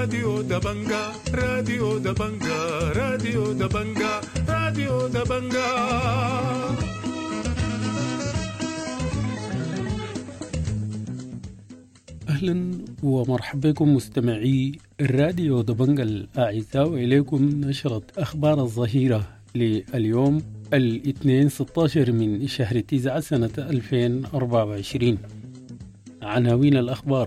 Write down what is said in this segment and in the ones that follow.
راديو دبنجا راديو دبنجا راديو دبنجا راديو دبنجا. أهلا ومرحبا بكم مستمعي الراديو دبنجا الأعزاء، وإليكم نشرة أخبار الظهيرة لليوم الاثنين 16 من شهر 9 سنة 2024. عناوين الأخبار: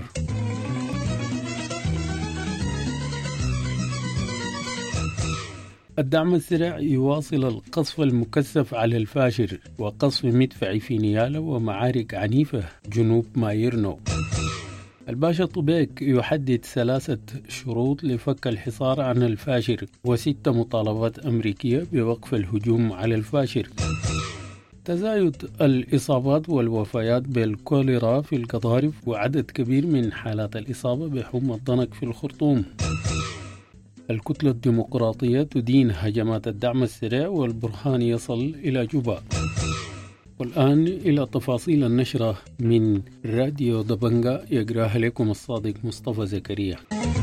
الدعم السريع يواصل القصف المكثف على الفاشر وقصف مدفعي في نيالا ومعارك عنيفة جنوب مايرنو. الباشا طبيك يحدد 3 شروط لفك الحصار عن الفاشر و6 مطالبات أمريكية بوقف الهجوم على الفاشر. تزايد الإصابات والوفيات بالكوليرا في القضارف وعدد كبير من حالات الإصابة بحمى الضنك في الخرطوم. الكتلة الديمقراطية تدين هجمات الدعم السريع والبرهان يصل إلى جوبا. والآن إلى تفاصيل النشرة من راديو دبنجا، يقراها لكم الصادق مصطفى زكريا.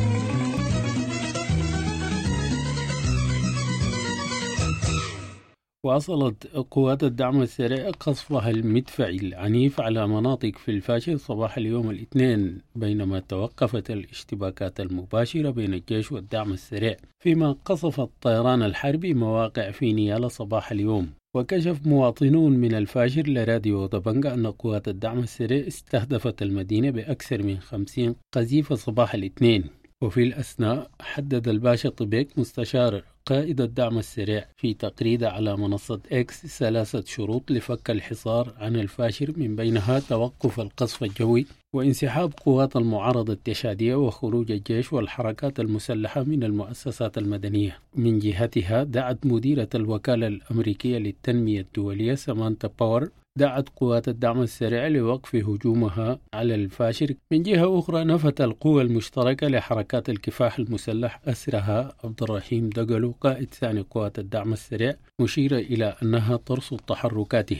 واصلت قوات الدعم السريع قصفها المدفعي العنيف على مناطق في الفاشر صباح اليوم الاثنين، بينما توقفت الاشتباكات المباشرة بين الجيش والدعم السريع، فيما قصف الطيران الحربي مواقع في نيالا صباح اليوم. وكشف مواطنون من الفاشر لراديو دبنجا أن قوات الدعم السريع استهدفت المدينة بأكثر من 50 قذيفة صباح الاثنين. وفي الأثناء حدد الباشا طبيك مستشار قائد الدعم السريع في تقريده على منصة إكس 3 شروط لفك الحصار عن الفاشر، من بينها توقف القصف الجوي وانسحاب قوات المعارضة التشادية وخروج الجيش والحركات المسلحة من المؤسسات المدنية. من جهتها دعت مديرة الوكالة الأمريكية للتنمية الدولية سامانتا باور دعت قوات الدعم السريع لوقف هجومها على الفاشر. من جهة أخرى نفت القوى المشتركة لحركات الكفاح المسلح أسرها عبد الرحيم دقلو قائد ثاني قوات الدعم السريع، مشيرة إلى أنها ترصد تحركاته.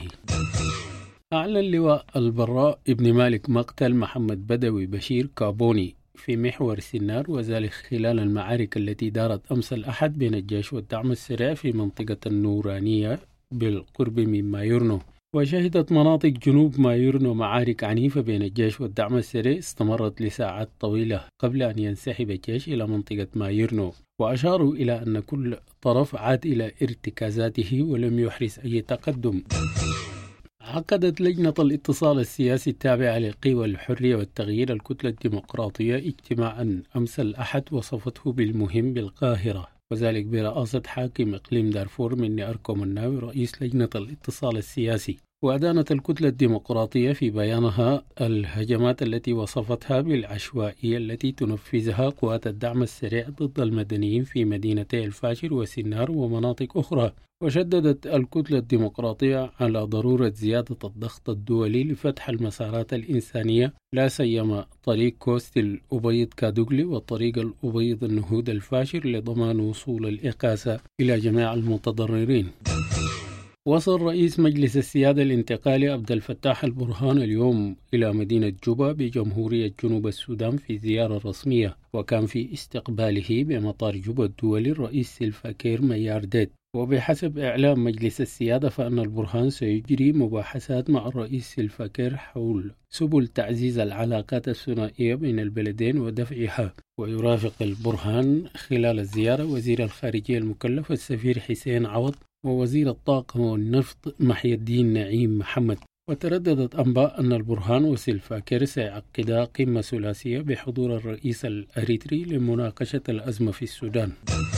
أعلن لواء البراء ابن مالك مقتل محمد بدوي بشير كابوني في محور سنار، وذلك خلال المعارك التي دارت أمس الأحد بين الجيش والدعم السريع في منطقة النورانية بالقرب من مايرنو. وشهدت مناطق جنوب مايرنو معارك عنيفة بين الجيش والدعم السريع استمرت لساعات طويلة قبل أن ينسحب الجيش إلى منطقة مايرنو، وأشاروا إلى أن كل طرف عاد إلى ارتكازاته ولم يحرز أي تقدم. عقدت لجنة الاتصال السياسي التابعة لقوى الحرية والتغيير الكتلة الديمقراطية اجتماعا أمس الأحد وصفته بالمهم بالقاهرة، وذلك برئاسة حاكم إقليم دارفور مني أركم الناوي رئيس لجنة الاتصال السياسي. وأدانت الكتلة الديمقراطية في بيانها الهجمات التي وصفتها بالعشوائية التي تنفذها قوات الدعم السريع ضد المدنيين في مدينتي الفاشر وسنار ومناطق أخرى. وشددت الكتلة الديمقراطية على ضرورة زيادة الضغط الدولي لفتح المسارات الإنسانية، لا سيما طريق كوست الأبيض كادوغلي وطريق الأبيض النهود الفاشر، لضمان وصول الإغاثة إلى جميع المتضررين. وصل رئيس مجلس السيادة الانتقالي عبد الفتاح البرهان اليوم إلى مدينة جوبا بجمهورية جنوب السودان في زيارة رسمية، وكان في استقباله بمطار جوبا الدولي الرئيس سيلفا كير ميارديت. وبحسب إعلام مجلس السيادة فإن البرهان سيجري مباحثات مع الرئيس سيلفا كير حول سبل تعزيز العلاقات الثنائية بين البلدين ودفعها. ويرافق البرهان خلال الزيارة وزير الخارجية المكلف السفير حسين عوض ووزير الطاقة والنفط محي الدين نعيم محمد. وترددت أنباء أن البرهان وسيلفا كير سيعقدا قمة ثلاثية بحضور الرئيس الأريتري لمناقشة الأزمة في السودان.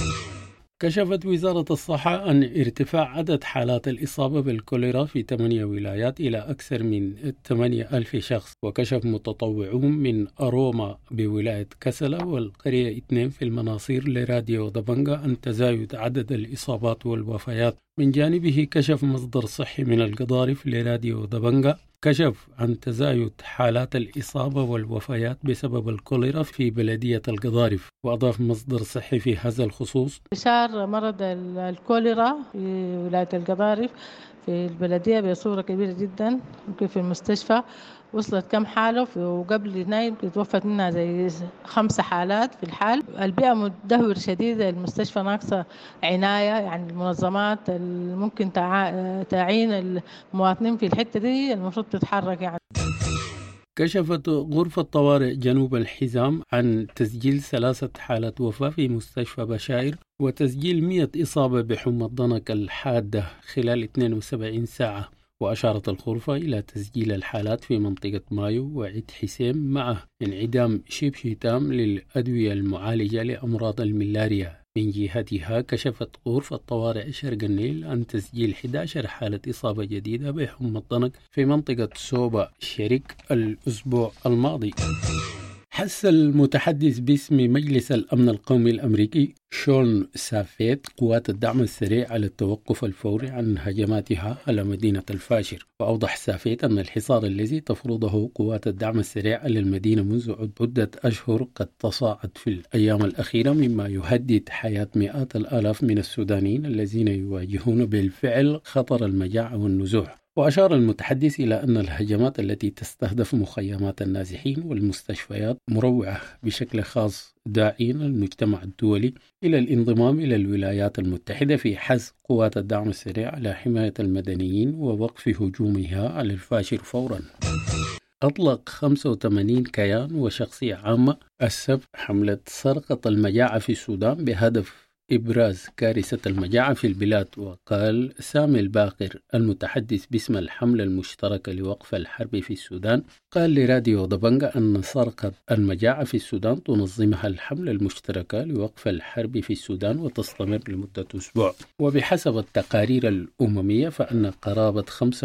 كشفت وزارة الصحة عن ارتفاع عدد حالات الإصابة بالكوليرا في 8 ولايات إلى أكثر من 8,000 شخص. وكشف متطوعون من أروما بولاية كسلا والقرية 2 في المناصير لراديو دبنجا عن تزايد عدد الإصابات والوفيات. من جانبه كشف مصدر صحي من القضارف لراديو دبنجا كشف عن تزايد حالات الإصابة والوفيات بسبب الكوليرا في بلدية القضارف. وأضاف مصدر صحي في هذا الخصوص: انتشار مرض الكوليرا في ولاية القضارف في البلدية بصورة كبيرة جدا، ممكن في المستشفى وصلت كم حالة، وقبل يناير توفت منها زي 5 حالات في الحال. البيئة مدهور شديد، المستشفى ناقصة عناية، يعني المنظمات اللي ممكن تعين المواطنين في الحتة دي المفروض تتحرك يعني. كشفت غرفة طوارئ جنوب الحزام عن تسجيل 3 حالات وفاة في مستشفى بشاير، وتسجيل 100 إصابة بحمى الضنك الحادة خلال 72 ساعة. وأشارت الغرفة إلى تسجيل الحالات في منطقة مايو وعيد حسين مع انعدام شبه تام للأدوية المعالجة لأمراض الملاريا. من جهتها كشفت غرفة طوارئ شرق النيل عن تسجيل 11 حالة إصابة جديدة بحمى الضنك في منطقة سوبا شريك الأسبوع الماضي. حث المتحدث باسم مجلس الأمن القومي الأمريكي شون سافيت قوات الدعم السريع على التوقف الفوري عن هجماتها على مدينة الفاشر. وأوضح سافيت أن الحصار الذي تفرضه قوات الدعم السريع على المدينة منذ عدة أشهر قد تصاعد في الأيام الأخيرة، مما يهدد حياة مئات الآلاف من السودانيين الذين يواجهون بالفعل خطر المجاعة والنزوح. وأشار المتحدث إلى أن الهجمات التي تستهدف مخيمات النازحين والمستشفيات مروعة بشكل خاص، داعين المجتمع الدولي إلى الانضمام إلى الولايات المتحدة في حث قوات الدعم السريع على حماية المدنيين ووقف هجومها على الفاشر فورا. أطلق 85 كيان وشخصية عامة السبت حملة سرقة المجاعة في السودان بهدف إبراز كارثة المجاعة في البلاد. وقال سامي الباقر المتحدث باسم الحملة المشتركة لوقف الحرب في السودان، قال لراديو دبنجة أن سرقة المجاعة في السودان تنظمها الحملة المشتركة لوقف الحرب في السودان وتستمر لمدة أسبوع. وبحسب التقارير الأممية فإن قرابة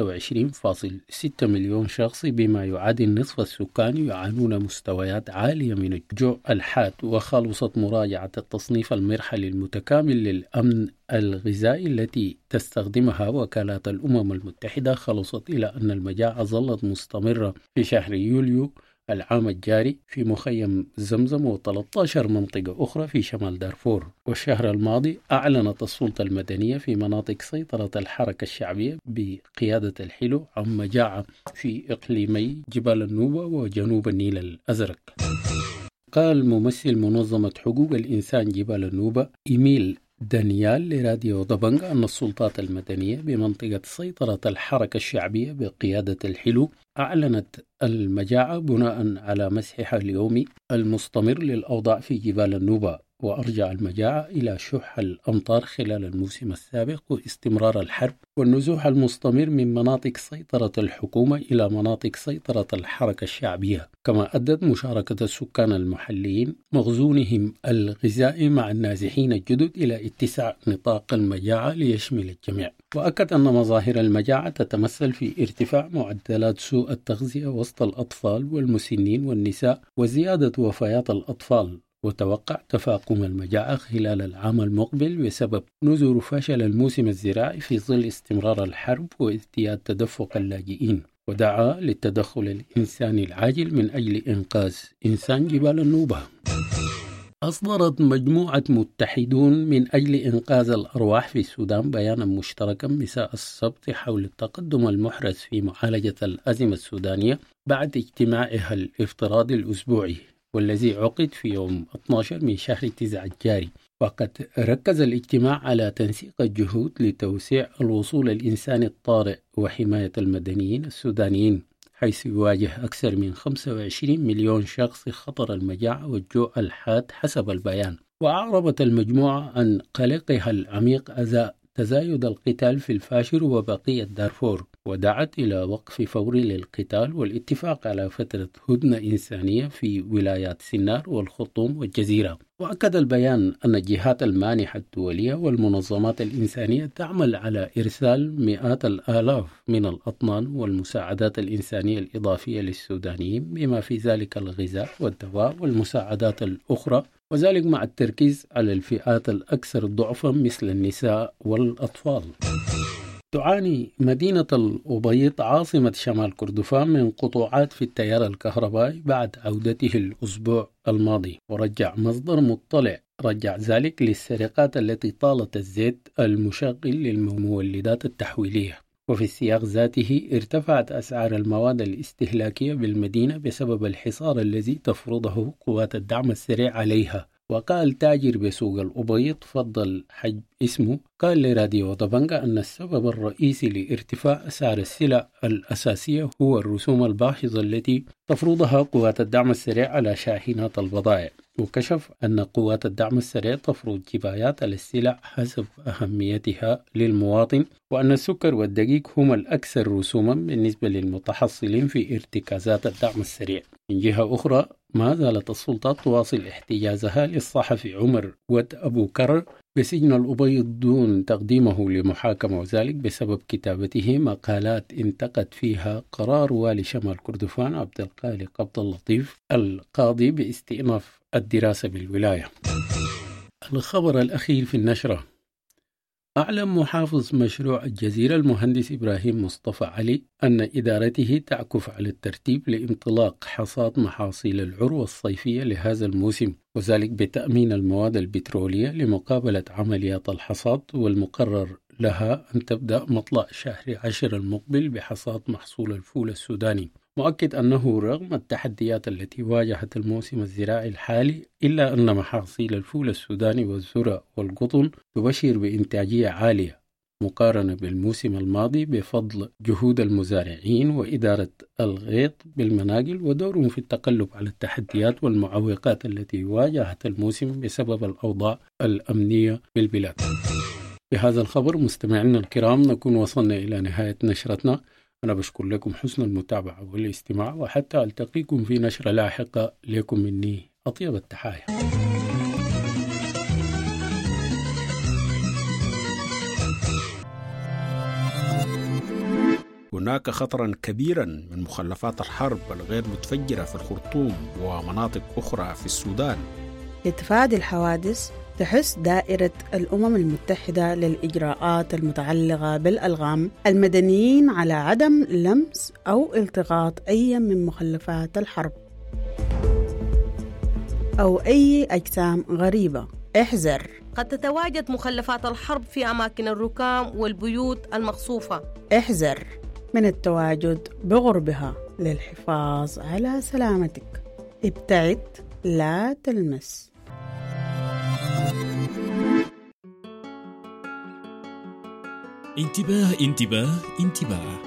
25.6 مليون شخص بما يعادل نصف السكان يعانون مستويات عالية من الجوع الحاد. وخلصت مراجعة التصنيف المرحلي المتكامل للأمن الغذائي التي تستخدمها وكالات الأمم المتحدة خلصت إلى أن المجاعة ظلت مستمرة في شهر يوليو العام الجاري في مخيم زمزم و13 منطقة أخرى في شمال دارفور. والشهر الماضي أعلنت السلطة المدنية في مناطق سيطرة الحركة الشعبية بقيادة الحلو عن مجاعة في إقليمي جبال النوبة وجنوب النيل الأزرق. قال ممثل منظمة حقوق الإنسان جبال النوبة إيميل دانيال لراديو دبنجة أن السلطات المدنية بمنطقة سيطرة الحركة الشعبية بقيادة الحلو أعلنت المجاعة بناء على مسحها اليومي المستمر للأوضاع في جبال النوبة، وأرجع المجاعة إلى شح الأمطار خلال الموسم السابق واستمرار الحرب والنزوح المستمر من مناطق سيطرة الحكومة إلى مناطق سيطرة الحركة الشعبية. كما أدت مشاركة السكان المحليين مخزونهم الغذائي مع النازحين الجدد إلى اتساع نطاق المجاعة ليشمل الجميع. وأكد أن مظاهر المجاعة تتمثل في ارتفاع معدلات سوء التغذية وسط الأطفال والمسنين والنساء وزيادة وفيات الأطفال، وتوقع تفاقم المجاعة خلال العام المقبل بسبب نذر فشل الموسم الزراعي في ظل استمرار الحرب وازدياد تدفق اللاجئين. ودعا للتدخل الإنساني العاجل من أجل إنقاذ إنسان جبال النوبة. أصدرت مجموعة متحدون من أجل إنقاذ الأرواح في السودان بيانا مشتركا مساء السبت حول التقدم المحرز في معالجة الأزمة السودانية بعد اجتماعها الافتراضي الأسبوعي، والذي عقد في يوم 12 من شهر 9 الجاري. وقد ركز الاجتماع على تنسيق الجهود لتوسيع الوصول الإنساني الطارئ وحماية المدنيين السودانيين، حيث يواجه أكثر من 25 مليون شخص خطر المجاعة والجوع الحاد حسب البيان. وأعربت المجموعة عن قلقها العميق أزاء تزايد القتال في الفاشر وبقية دارفور، ودعت إلى وقف فوري للقتال والاتفاق على فترة هدنة إنسانية في ولايات سنار والخرطوم والجزيرة. وأكد البيان أن الجهات المانحة الدولية والمنظمات الإنسانية تعمل على إرسال مئات الآلاف من الأطنان والمساعدات الإنسانية الإضافية للسودانيين بما في ذلك الغذاء والدواء والمساعدات الأخرى، وذلك مع التركيز على الفئات الأكثر ضعفا مثل النساء والأطفال. تعاني مدينة الأبيض عاصمة شمال كردفان من قطوعات في التيار الكهربائي بعد عودته الأسبوع الماضي، ورجع مصدر مطلع ذلك للسرقات التي طالت الزيت المشغل للمولدات التحويلية. وفي السياق ذاته ارتفعت أسعار المواد الاستهلاكية بالمدينة بسبب الحصار الذي تفرضه قوات الدعم السريع عليها. وقال تاجر بسوق الأبيض فضل حج اسمه قال لراديو دبنجا أن السبب الرئيسي لارتفاع أسعار السلع الأساسية هو الرسوم الباهظة التي تفرضها قوات الدعم السريع على شاحنات البضائع. وكشف أن قوات الدعم السريع تفرض جبايات على السلع حسب أهميتها للمواطن، وأن السكر والدقيق هم الأكثر رسوما بالنسبة للمتحصلين في ارتكازات الدعم السريع. من جهة أخرى ما زالت السلطات تواصل احتجازها للصحفي عمر ود أبو كرر بسجن الأبيض دون تقديمه لمحاكمة، وذلك بسبب كتابته مقالات انتقد فيها قرار والي شمال كردفان عبد الخالق عبد اللطيف القاضي باستئناف الدراسة بالولاية. الخبر الأخير في النشرة: أعلن محافظ مشروع الجزيرة المهندس إبراهيم مصطفى علي أن إدارته تعكف على الترتيب لانطلاق حصاد محاصيل العروة الصيفية لهذا الموسم، وذلك بتأمين المواد البترولية لمقابلة عمليات الحصاد، والمقرر لها أن تبدأ مطلع شهر 10 المقبل بحصاد محصول الفول السوداني. مؤكد أنه رغم التحديات التي واجهت الموسم الزراعي الحالي إلا أن محاصيل الفول السوداني والذرة والقطن تبشر بإنتاجية عالية مقارنة بالموسم الماضي بفضل جهود المزارعين وإدارة الغيط بالمناقل ودورهم في التغلب على التحديات والمعوقات التي واجهت الموسم بسبب الأوضاع الأمنية بالبلاد. بهذا الخبر مستمعينا الكرام نكون وصلنا إلى نهاية نشرتنا. أنا بشكر لكم حسن المتابعة والاستماع، وحتى ألتقيكم في نشرة لاحقة. لكم مني أطيب التحايا. هناك خطرا كبيرا من مخلفات الحرب الغير متفجرة في الخرطوم ومناطق أخرى في السودان. لتفادي الحوادث تحث دائرة الأمم المتحدة للإجراءات المتعلقة بالألغام المدنيين على عدم لمس أو التقاط أي من مخلفات الحرب أو أي أجسام غريبة. احذر، قد تتواجد مخلفات الحرب في أماكن الركام والبيوت المقصوفة. احذر من التواجد بغربها للحفاظ على سلامتك. ابتعد، لا تلمس. انتباه انتباه انتباه.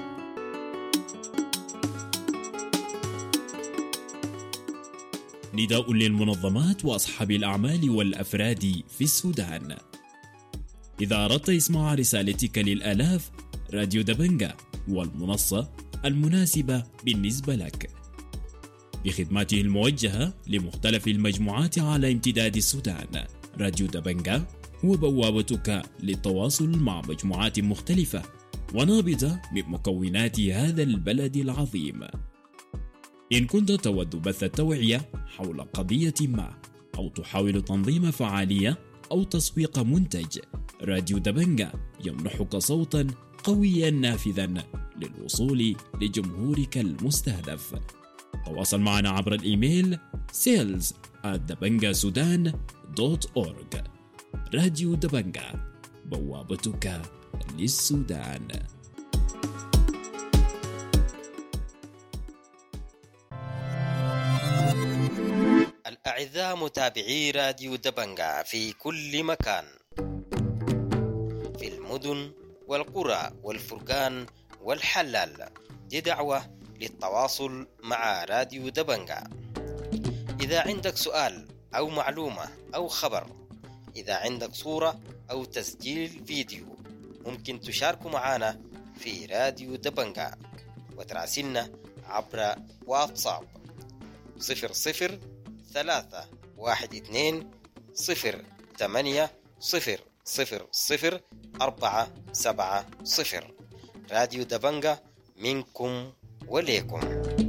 نداء للمنظمات وأصحاب الأعمال والأفراد في السودان: إذا أردت إسماع رسالتك للآلاف، راديو دبنجا والمنصة المناسبة بالنسبة لك بخدماته الموجهة لمختلف المجموعات على امتداد السودان. راديو دبنجا هو بوابتك للتواصل مع مجموعات مختلفة ونابضة من مكونات هذا البلد العظيم. إن كنت تود بث التوعية حول قضية ما، أو تحاول تنظيم فعالية أو تسويق منتج، راديو دبنجا يمنحك صوتا قويا نافذا للوصول لجمهورك المستهدف. تواصل معنا عبر الإيميل sales@dabangassudan.org. راديو دبنجا، بوابتك للسودان. الأعزاء متابعي راديو دبنجا في كل مكان، في المدن والقرى والفرقان والحلال، دي دعوة للتواصل مع راديو دبنجا. إذا عندك سؤال أو معلومة أو خبر، إذا عندك صورة أو تسجيل فيديو، ممكن تشاركوا معنا في راديو دبنجا وتراسلنا عبر واتساب 00321280000470. راديو دبنجا، منكم وليكم.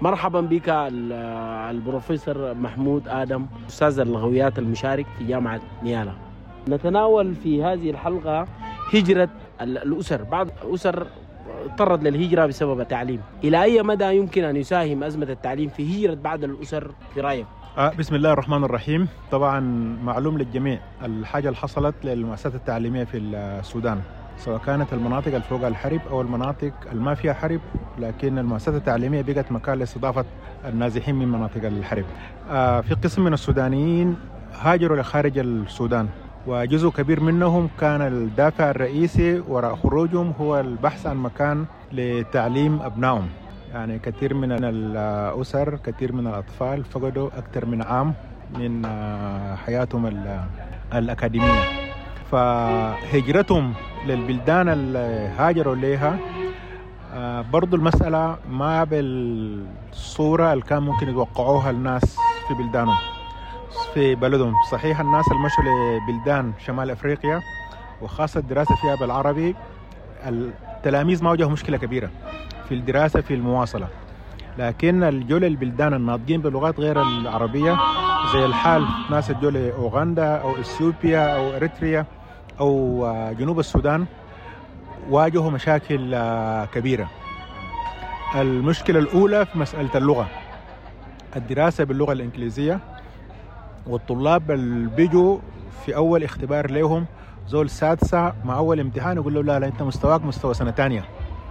مرحبا بك البروفيسور محمود آدم، أستاذ اللغويات المشارك في جامعة نيالا. نتناول في هذه الحلقة هجرة الأسر. بعض الأسر اضطرت للهجرة بسبب التعليم. إلى أي مدى يمكن أن يساهم أزمة التعليم في هجرة بعض الأسر في رأيك؟ بسم الله الرحمن الرحيم. طبعا معلوم للجميع الحاجة اللي حصلت للمؤسسات التعليمية في السودان، سواء كانت المناطق اللي فوق الحرب أو المناطق اللي ما فيها حرب، لكن المؤسسات التعليمية بقت مكان لاستضافة النازحين من مناطق الحرب. في قسم من السودانيين هاجروا لخارج السودان، وجزء كبير منهم كان الدافع الرئيسي وراء خروجهم هو البحث عن مكان لتعليم أبنائهم. يعني كثير من الأسر، كثير من الأطفال فقدوا أكثر من عام من حياتهم الأكاديمية. فهجرتهم للبلدان اللي هاجروا لها برضو المسألة ما بالصورة اللي كان ممكن يتوقعوها الناس في بلدانهم في بلدهم. صحيح الناس اللي مشوا لبلدان شمال أفريقيا وخاصة الدراسة فيها بالعربي، التلاميذ ما واجهوا مشكلة كبيرة في الدراسة في المواصلة، لكن الجول البلدان الناطقين بلغات غير العربية زي الحال ناس الجول أوغندا أو إثيوبيا أو إريتريا أو جنوب السودان واجهوا مشاكل كبيرة. المشكلة الأولى في مسألة اللغة، الدراسة باللغة الإنجليزية، والطلاب اللي بيجوا في أول اختبار لهم زول سادسة مع أول امتحان يقول له لا أنت مستواك مستوى سنة تانية.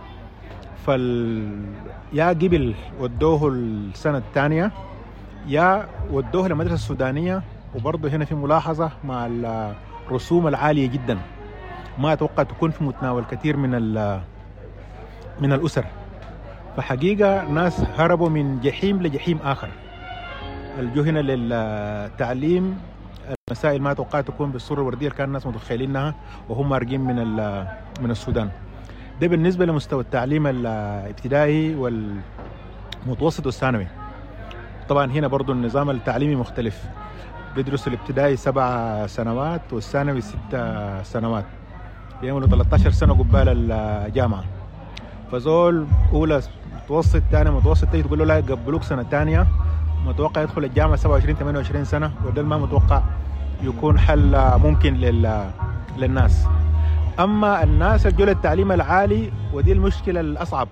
يا قبل ودوه السنة الثانية يا ودوه لمدرسة السودانية، وبرضه هنا في ملاحظة مع الرسوم العالية جدا ما أتوقع تكون في متناول كثير من الأسر. فحقيقة ناس هربوا من جحيم لجحيم آخر. الجو هنا للتعليم المسائل ما أتوقع تكون بالصورة الوردية اللي كان الناس متخيلينها وهم مارقين من السودان. ده بالنسبة لمستوى التعليم الابتدائي والمتوسط والثانوي. طبعا هنا برضو النظام التعليمي مختلف، بيدرسوا الابتدائي 7 سنوات والثانوي 6 سنوات، بيعملوا 13 سنة قبال الجامعة. فزول أولى متوسط ثاني متوسط تيجي تقول له لا يقبلوك سنة ثانية، متوقع يدخل الجامعة 27-28 سنة، وده ما متوقع يكون حل ممكن للناس. أما الناس الجول التعليم العالي ودي المشكلة الأصعب،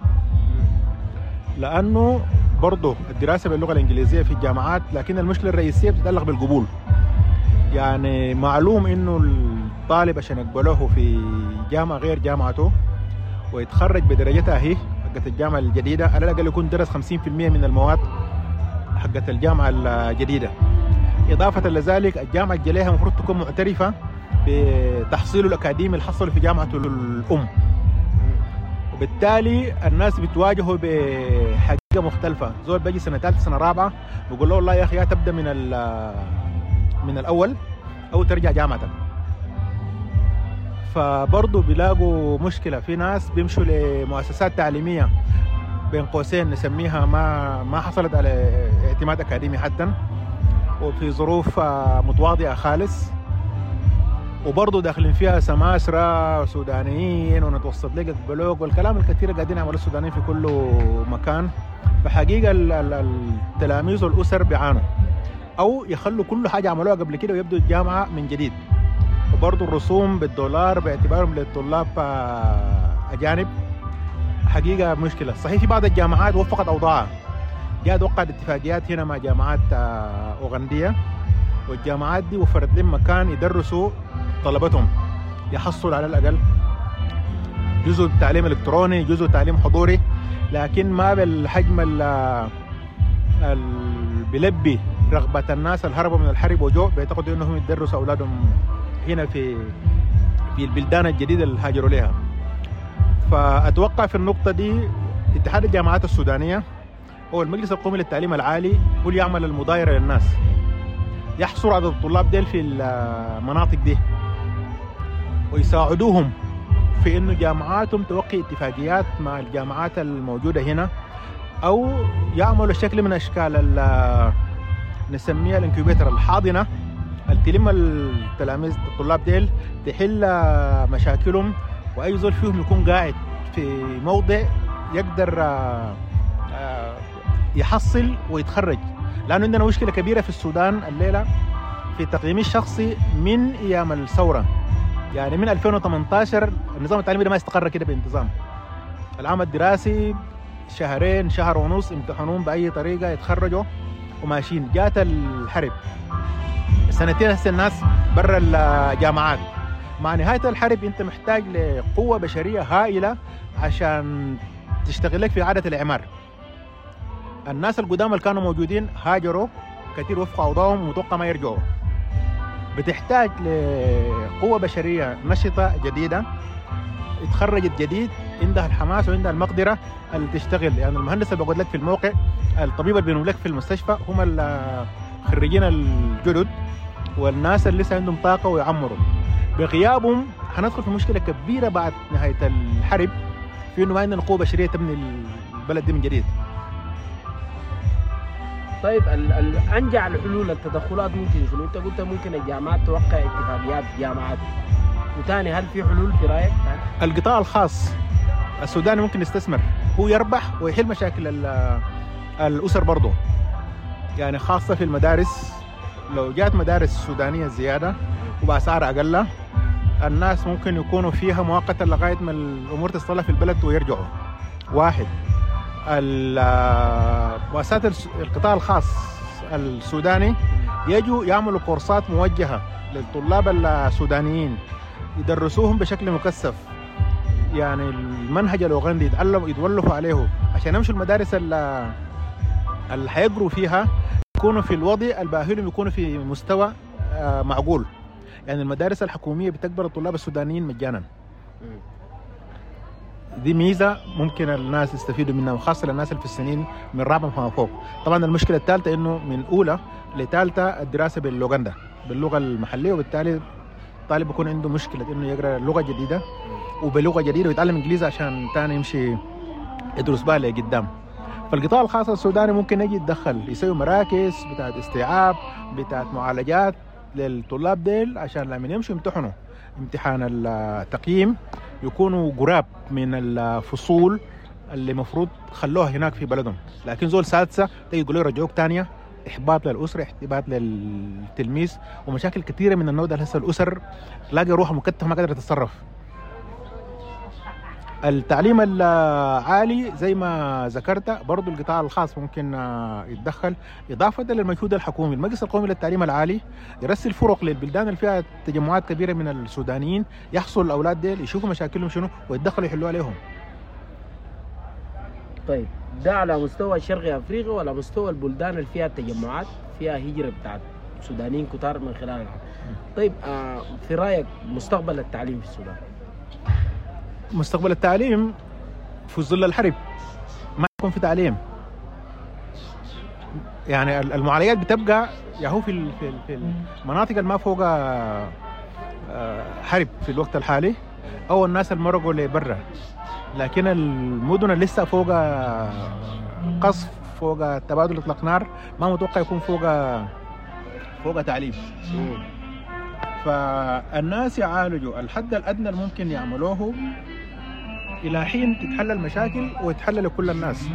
لأنه برضو الدراسة باللغة الإنجليزية في الجامعات، لكن المشكلة الرئيسية بتتعلق بالقبول. يعني معلوم إنه الطالب عشان يقبله في جامعة غير جامعته ويتخرج بدرجتها هي حقت الجامعة الجديدة، على الأقل يكون درس 50% من المواد حقت الجامعة الجديدة. إضافة لذلك الجامعة الجديدة المفروض تكون معترفة بتحصيله الأكاديمي اللي حصله في جامعة الأم، وبالتالي الناس بتواجهوا بحقيقة مختلفة. زول بيجي سنة 3 سنة 4 بيقول له والله يا أخي يا تبدأ من الأول أو ترجع جامعتك. فبرضو بيلاقوا مشكلة، في ناس بيمشوا لمؤسسات تعليمية بين قوسين نسميها ما حصلت على اعتماد أكاديمي حتى، وفي ظروف متواضعة خالص، وبرضه داخلين فيها سماسرة سودانيين ونتوسط لك البلوغ والكلام الكثير قاعدين يعملوا السودانيين في كل مكان. فحقيقة التلاميذ والأسر بيعانوا أو يخلوا كل حاجة عملوها قبل كده ويبدوا الجامعة من جديد. وبرضه الرسوم بالدولار باعتبارهم للطلاب أجانب حقيقة مشكلة. صحيح في بعض الجامعات وفقت أوضاعها، جاءت وقعت اتفاقيات هنا مع جامعات أوغندية، والجامعات دي وفرت لهم مكان يدرسوا طلبتهم، يحصل على الأقل جزء تعليم إلكتروني جزء تعليم حضوري، لكن ما بالحجم اللي بيلبي رغبة الناس الهربوا من الحرب وجوء بيعتقدوا أنهم يدرسوا أولادهم هنا في البلدان الجديدة اللي هاجروا لها. فأتوقع في النقطة دي اتحاد الجامعات السودانية هو المجلس القومي للتعليم العالي هو اللي يعمل المدايرة للناس، يحصر عدد الطلاب ديل في المناطق دي ويساعدوهم في انه جامعاتهم توقع اتفاقيات مع الجامعات الموجودة هنا، او يعملوا شكل من اشكال نسميها الانكوبيتر الحاضنة اللي تلم التلاميذ الطلاب ديل تحل مشاكلهم، واي زول فيهم يكون قاعد في موضع يقدر يحصل ويتخرج. لأنه عندنا مشكلة كبيرة في السودان الليلة في تقييمي الشخصي من أيام الثورة. يعني من 2018 النظام التعليمي ده ما استقر كده بانتظام. العام الدراسي شهرين شهر ونص امتحانون بأي طريقة يتخرجوا وماشيين. جات الحرب سنتين هسه الناس برا الجامعات. مع نهاية الحرب انت محتاج لقوة بشرية هائلة عشان تشتغلك في إعادة الإعمار. الناس القدام اللي كانوا موجودين هاجروا كثير وفق أوضاعهم ومتوقع ما يرجعوا. بتحتاج لقوة بشرية نشطة جديدة اتخرجت جديد عندها الحماس وعندها المقدرة اللي تشتغل. يعني المهندس اللي بقعد لك في الموقع، الطبيب اللي بينوم لك في المستشفى، هم الخريجين الجدد والناس اللي لسه عندهم طاقة ويعمروا. بغيابهم هندخل في مشكلة كبيرة بعد نهاية الحرب في إنه ما عندنا قوة بشرية تبني البلد دي من جديد. طيب أنجع الحلول التدخلات ممكن شنو؟ أنت قلت ممكن الجامعات توقع اتفاقيات جامعات، وثاني هل في حلول في رأيك؟ القطاع الخاص السوداني ممكن يستثمر، هو يربح ويحل مشاكل الأسر برضه. يعني خاصة في المدارس، لو جات مدارس سودانية زيادة وبأسعار أقل الناس ممكن يكونوا فيها مؤقتا لغاية ما الأمور تصلح في البلد ويرجعوا. واحد، مؤسسات القطاع الخاص السوداني يجوا يعملوا كورسات موجهة للطلاب السودانيين يدرسوهم بشكل مكثف. يعني المنهج الأوغندي يتولفوا عليه عشان يمشوا المدارس اللي حيقروا فيها يكونوا في الوضع الباهلهم، يكونوا في مستوى معقول. يعني المدارس الحكومية بتقبل الطلاب السودانيين مجانا. دي ميزة ممكن الناس يستفيدوا منها، وخاصة الناس اللي في السنين من رابعة فما فوق. طبعا المشكلة الثالثة إنه من أولى لثالثة الدراسة باللوغندا باللغة المحلية، وبالتالي الطالب بيكون عنده مشكلة إنه يقرأ لغة جديدة وبلغة جديدة ويتعلم إنجليزي عشان تاني يمشي يدرس بها لقدام. فالقطاع الخاص السوداني ممكن يجي يتدخل، يسوي مراكز بتاعت استيعاب بتاعت معالجات للطلاب ديل عشان لما يمشوا يمتحنوا امتحان التقييم يكونوا قراب من الفصول اللي مفروض خلوها هناك في بلدهم. لكن زول سادسة تيجي يقولوا يرجعوك تانية، إحباط للأسرة، إحباط للتلميذ، ومشاكل كثيرة من النوع ده. هسه الأسر تلاقي روحها مكتفة ما قادرة تتصرف. التعليم العالي زي ما ذكرت برضو القطاع الخاص ممكن يتدخل، إضافة للمجهود الحكومي. المجلس القومي للتعليم العالي يرسل فرق للبلدان اللي فيها تجمعات كبيرة من السودانيين، يحصل الأولاد ديل يشوفوا مشاكلهم شنو ويتدخلوا يحلوا عليهم. طيب ده على مستوى شرق أفريقيا ولا مستوى البلدان اللي فيها تجمعات فيها هجرة بتاعت سودانيين كتار من خلال العالم؟ طيب في رأيك مستقبل التعليم في السودان؟ مستقبل التعليم في ظل الحرب ما يكون في تعليم. يعني المعالجات بتبقى يهو في المناطق اللي ما فوق حرب في الوقت الحالي او الناس المرقوا لبرا، لكن المدن اللي لسه فوق قصف فوق تبادل اطلاق نار ما متوقع يكون فوق تعليم. فالناس يعالجوا الحد الادنى اللي ممكن يعملوه الى حين تتحل المشاكل ويتحل لكل الناس.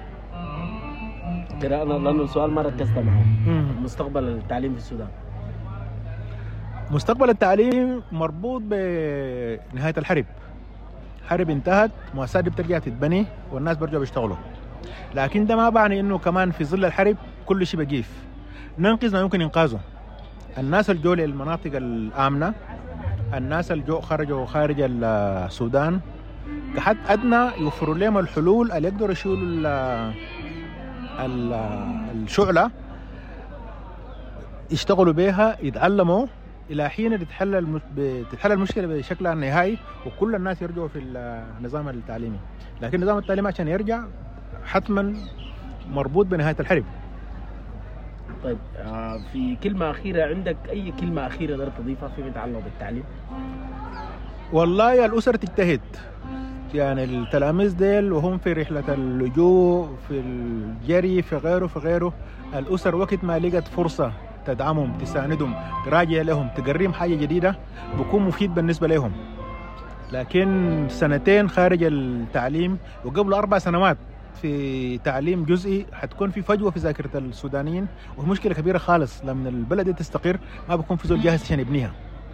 قراءنا لانه السؤال ما ركزت معه. مستقبل التعليم في السودان، مستقبل التعليم مربوط بنهايه الحرب. حرب انتهت، مؤسسات بترجع تتبني والناس برجعوا بيشتغلوا، لكن ده ما بعني انه كمان في ظل الحرب كل شيء بقيف. ننقذ ما يمكن انقاذه. الناس الجو للمناطق الآمنة، الناس الجو خرجوا خارج السودان كحد أدنى يوفروا لهم الحلول اللي يقدروا يشيلوا الشعلة يشتغلوا بها، يتعلموا إلى حين تتحل المشكلة بشكلها النهائي وكل الناس يرجعوا في النظام التعليمي. لكن نظام التعليم عشان يرجع حتما مربوط بنهاية الحرب. طيب في كلمة أخيرة، عندك أي كلمة أخيرة تقدر تضيفها فيما يتعلق بالتعليم؟ والله الأسر تجتهد. يعني التلاميذ ديل وهم في رحلة اللجوء في الجري في غيره الأسر وقت ما لقت فرصة تدعمهم تساندهم تراجع لهم تقريم حاجة جديدة بيكون مفيد بالنسبة لهم. لكن سنتين خارج التعليم وقبل 4 سنوات في تعليم جزئي حتكون في فجوة في ذاكرة السودانيين، وهي مشكلة كبيرة خالص. لما البلد دي تستقر ما بيكون في زول جاهز عشان يبنيها.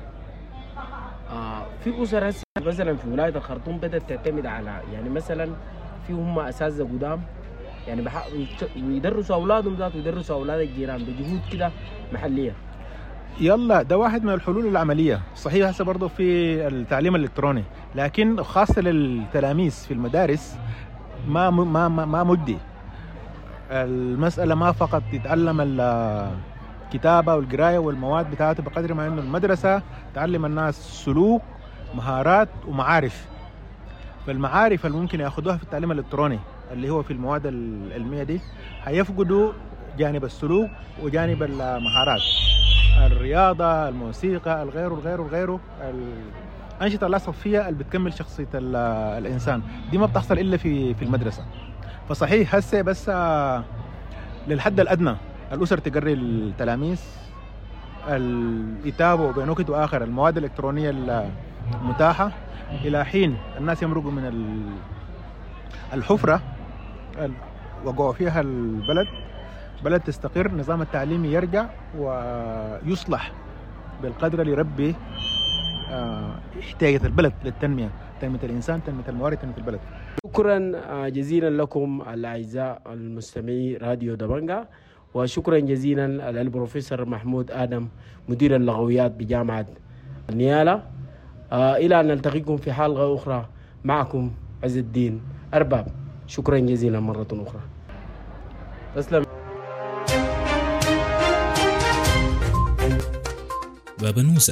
في أسر هسه مثلا في ولاية الخرطوم بدأت تعتمد على يعني مثلا في هم أساتذة قدام يعني يدرسوا أولادهم ذات ويدرسوا أولاد الجيران بجهود كده محلية. يلا ده واحد من الحلول العملية. صحيح هسه برضه في التعليم الإلكتروني، لكن خاصة للتلاميذ في المدارس ما مدي المسألة ما فقط يتعلم الكتابة والقراية والمواد بتاعته، بقدر ما إنه المدرسة تعلم الناس سلوك، مهارات ومعارف. فالمعارف اللي ممكن ياخدوها في التعليم الإلكتروني اللي هو في المواد العلمية دي هيفقدوا جانب السلوك وجانب المهارات، الرياضة، الموسيقى، الغيره الأنشطة الصفية اللي بتكمل شخصية الإنسان. دي ما بتحصل إلا في المدرسة. فصحيح هسه بس للحد الأدنى الأسر تقري التلاميذ يتابعوا بين وقت وآخر المواد الإلكترونية المتاحة إلى حين الناس يمرقوا من الحفرة وقعوا فيها بلد تستقر، النظام التعليمي يرجع ويصلح بالقدر اللي يربي احتياجات البلد للتنمية، تنمية الإنسان، تنمية الموارد، تنمية البلد. شكرا جزيلا لكم الأعزاء المستمعي راديو دبنجا، وشكرا جزيلا للبروفيسور محمود آدم مدير اللغويات بجامعة نيالا. إلى أن نلتقيكم في حلقة أخرى، معكم عز الدين أرباب. شكرا جزيلا مرة أخرى. تسلم. بابا نوسة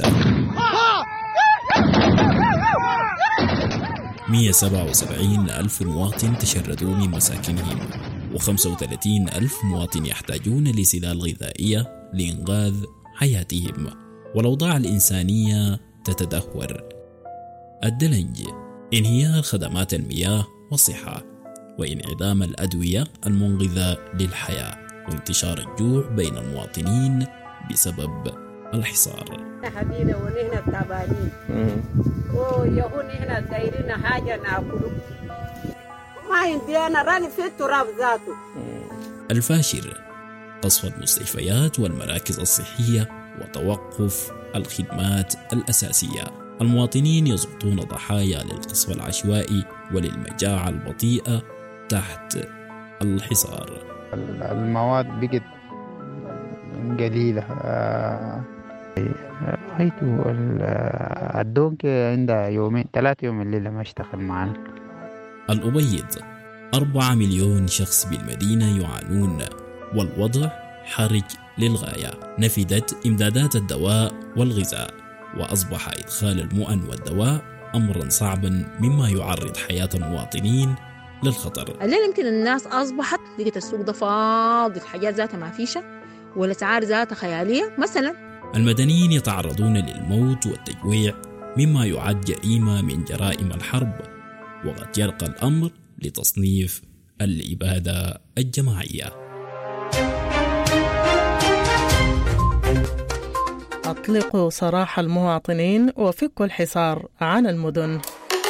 177 ألف مواطن تشردوا من مساكنهم، و35 ألف مواطن يحتاجون لسلال غذائية لإنقاذ حياتهم، والأوضاع الإنسانية تتدهور. الدلنج، انهيار خدمات المياه والصحة، وانعدام الأدوية المنقذة للحياة، وانتشار الجوع بين المواطنين بسبب الحصار. حبيبي ونحن التعبانين ويهون نحن دايرين حاجة ناكله ما عندي أنا راني في التراب ذاته. الفاشر، قصف المستشفيات والمراكز الصحية وتوقف الخدمات الأساسية. المواطنين يسقطون ضحايا للقصف العشوائي وللمجاعة البطيئة تحت الحصار. المواد بقت قليلة. رأيته الدونك عندها يومين 3 يوم الليلة ما اشتغل معنا. الأبيض، 4 مليون شخص بالمدينة يعانون، والوضع حرج للغاية. نفدت إمدادات الدواء والغذاء، وأصبح إدخال المؤن والدواء أمرا صعبا مما يعرض حياة المواطنين للخطر. الليل يمكن الناس أصبحت لقيت السوق ده فاضي، الحاجات ذاتها ما فيشة والأسعار ذاتها خيالية. مثلا المدنيين يتعرضون للموت والتجويع مما يعد جريمة من جرائم الحرب، وقد يرقى الأمر لتصنيف الإبادة الجماعية. أطلقوا سراح المواطنين وفكوا الحصار عن المدن.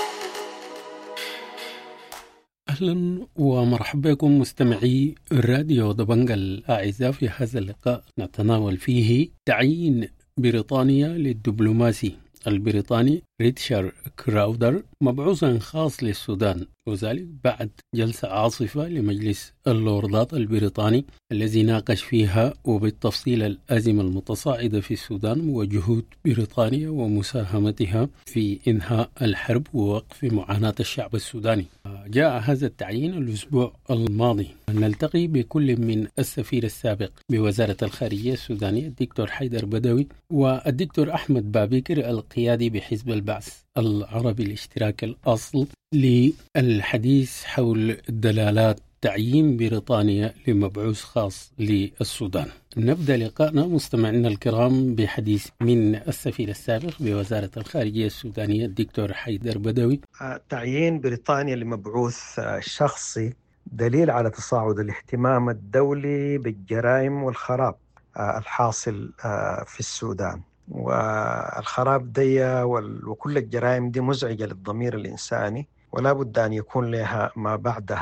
أهلا ومرحبا بكم مستمعي الراديو دبنجا الأعزاء. في هذا اللقاء نتناول فيه تعيين بريطانيا للدبلوماسي البريطاني ريتشارد كراودر مبعوثا خاص للسودان، وذلك بعد جلسة عاصفة لمجلس اللوردات البريطاني الذي ناقش فيها وبالتفصيل الأزمة المتصاعدة في السودان وجهود بريطانيا ومساهمتها في إنهاء الحرب ووقف معاناة الشعب السوداني. جاء هذا التعيين الأسبوع الماضي. نلتقي بكل من السفير السابق بوزارة الخارجية السودانية الدكتور حيدر بدوي والدكتور أحمد بابكر القيادي بحزب البعث العربي الاشتراكي الأصل للحديث حول دلالات تعيين بريطانيا لمبعوث خاص للسودان. نبدأ لقاءنا مستمعينا الكرام بحديث من السفير السابق بوزارة الخارجية السودانية الدكتور حيدر بدوي. تعيين بريطانيا لمبعوث شخصي دليل على تصاعد الاهتمام الدولي بالجرائم والخراب الحاصل في السودان، والخراب دي وكل الجرائم دي مزعجة للضمير الإنساني ولا بد أن يكون لها ما بعدها.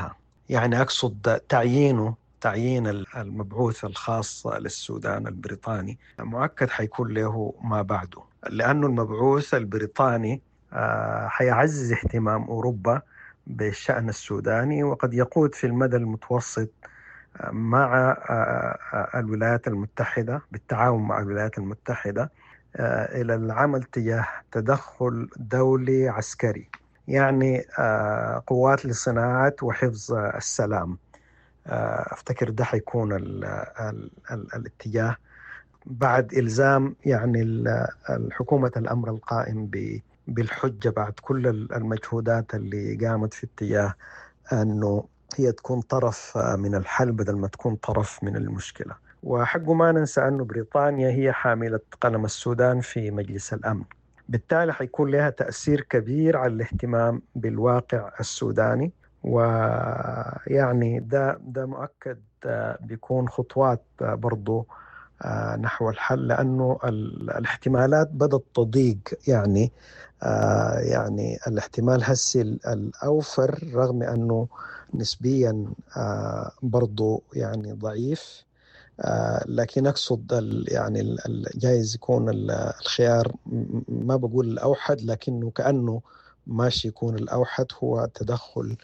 يعني أقصد تعيين المبعوث الخاص للسودان البريطاني مؤكد حيكون له ما بعده، لأنه المبعوث البريطاني حيعزز اهتمام أوروبا بالشأن السوداني، وقد يقود في المدى المتوسط مع الولايات المتحدة بالتعاون مع الولايات المتحدة إلى العمل تجاه تدخل دولي عسكري، يعني قوات لصناعة وحفظ السلام. أفتكر ده حيكون الاتجاه بعد إلزام يعني الحكومة الأمر القائم بالحجة بعد كل المجهودات اللي قامت في اتجاه أنه هي تكون طرف من الحل بدل ما تكون طرف من المشكلة. وحقه ما ننسى أنه بريطانيا هي حاملة قلم السودان في مجلس الأمن، بالتالي حيكون لها تأثير كبير على الاهتمام بالواقع السوداني، ويعني ده مؤكد بيكون خطوات برضو نحو الحل، لأنه الاحتمالات بدأت تضيق. يعني الاحتمال هسي الأوفر رغم أنه نسبيا برضو يعني ضعيف، لكن أقصد يعني جايز يكون الخيار ما بقول الأوحد، لكنه كأنه ماشي يكون الأوحد هو تدخل